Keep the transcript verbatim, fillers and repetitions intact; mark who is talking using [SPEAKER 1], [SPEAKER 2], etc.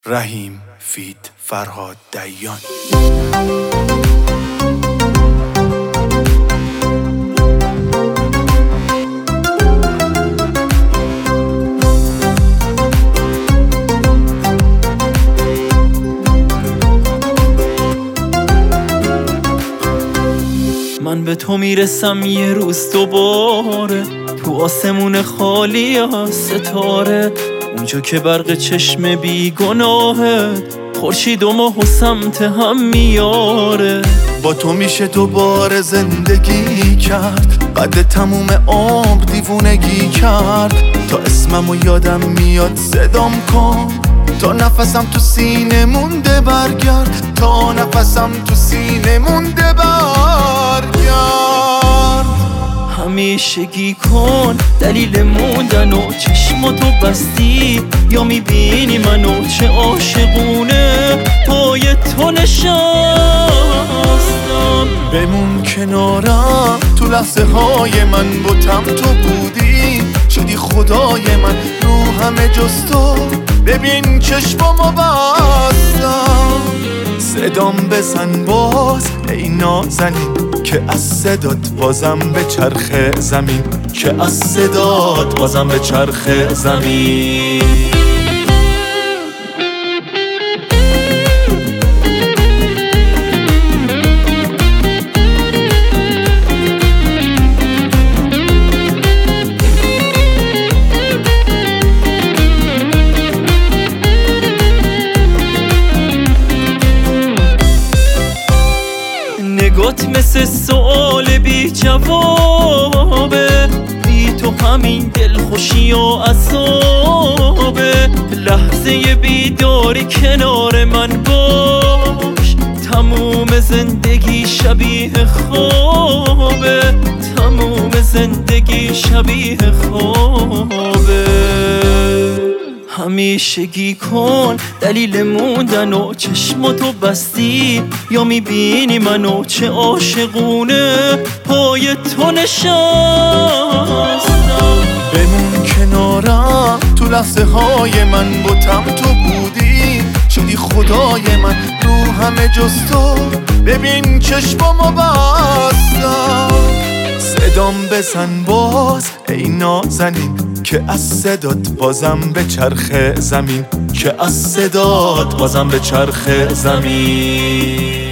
[SPEAKER 1] رحیم فیت فرهاد دیان.
[SPEAKER 2] من به تو میرسم یه روز دوباره، تو آسمون خالی از ستاره، اونجا که برق چشم بیگناهت خورشید و ماه و سمت هم میاره.
[SPEAKER 1] با تو میشه دوباره زندگی کرد، قد تموم عمر دیوونگی کرد. تا اسممو یادم میاد صدام کن، تا نفسم تو سینه مونده برگرد، تا نفسم تو سینه مونده برگرد.
[SPEAKER 2] همیشگی کن دلیل موندن و چشماتو بستی، یا میبینی منو چه عاشقونه پای تو نشستم.
[SPEAKER 1] بمون کنارم تو لحظه های من، بتم تو بودی شدی خدای من، رو همه جز تو ببین چشمامو بستم. صدام بزن باز ای نازنین، که از صدات بازم به چرخ زمین، که از صدات بازم به چرخ زمین.
[SPEAKER 2] نگات مثل سؤال بی جوابه، بی تو همین دلخوشی و عذابه. لحظه بیداری کنار من باش، تموم زندگی شبیه خوابه، تموم زندگی شبیه خوابه. همیشگی کن دلیل موندن و چشماتو بستی، یا میبینی منو چه عاشقونه پای تو نشستم.
[SPEAKER 1] بمون کنارم تو لحظه های من، بتم تو بودی شدی خدای من، رو همه جز تو ببین چشمامو بستم. صدام بزن باز ای نازنین، که از صدات بازم به چرخ زمین، که از صدات بازم به چرخ زمین.